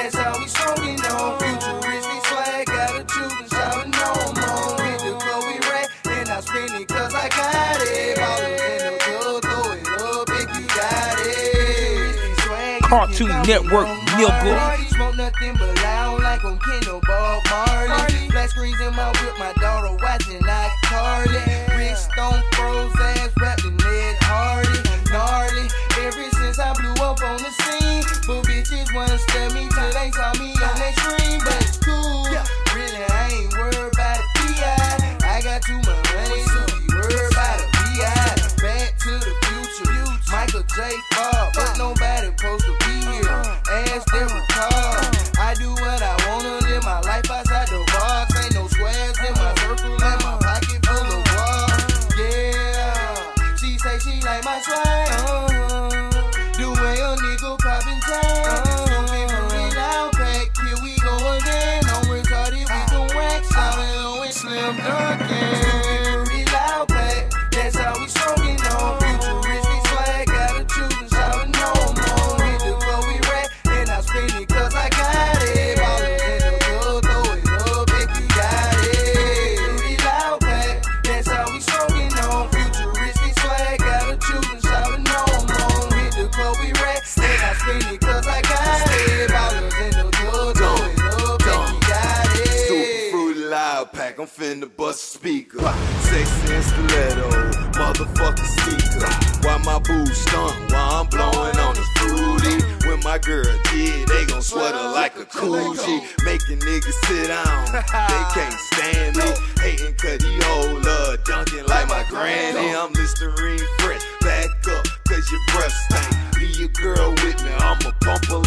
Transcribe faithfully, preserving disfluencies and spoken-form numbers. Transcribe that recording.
That's how we smoking on. Futuristic swag, gotta choose and shout no more. Hit the Chloe rack, and I spin it cause I got it. Ballin' in the club, throw it up if you got it. Swag, Cartoon Network, nigga. Smoke nothing but loud like on Kendall Bob Marley. Flat screens in my whip, my daughter watching like Carly. Rich Stone froze ass rapping Ned Hardy. Gnarly, ever since I blew up on the scene. But bitches wanna stare me till they saw me on that screen. But it's cool, really I ain't worried about a P I. I got too much money to be worried about a P I. Back to the future, Michael J. Fox. But nobody supposed to be here, ask their car. I do what I wanna, live my life outside the box. Ain't no squares in my circle, and my pocket full of walls. Yeah, she say she like my swag. Uh-huh. The way a nigga poppin' tags. Smoking from the loud pack, here we go again. On retarded with the wax, shoutin' low and slim dunkin'. Smoking from the loud pack, that's how we smoking on. Futuristic swag, gotta choose and shout no more. Hit the Chloe rack, and I spin it cause I got it. Ballin' in the club, throw it up if you got it. Pretty loud pack, that's how we smoking on. Futuristic swag, gotta choose and shout no more. Hit the Chloe rack, and I spin it cause I got it. Ballin' in the club, throw it up if you got it. Super fruity loud pack, I'm finna bust a speaker. Sexy and stiletto, motherfucking sneaker. While my boo stunt, while I'm blowing on the fruity. When my girl did, they gon' sweat her like a coochie. Making niggas sit down, they can't stand me. Hating cause he hold up, dunking like my granny. I'm Listerine fresh, back up cause your breath stink. Leave your girl with me, I'ma pump her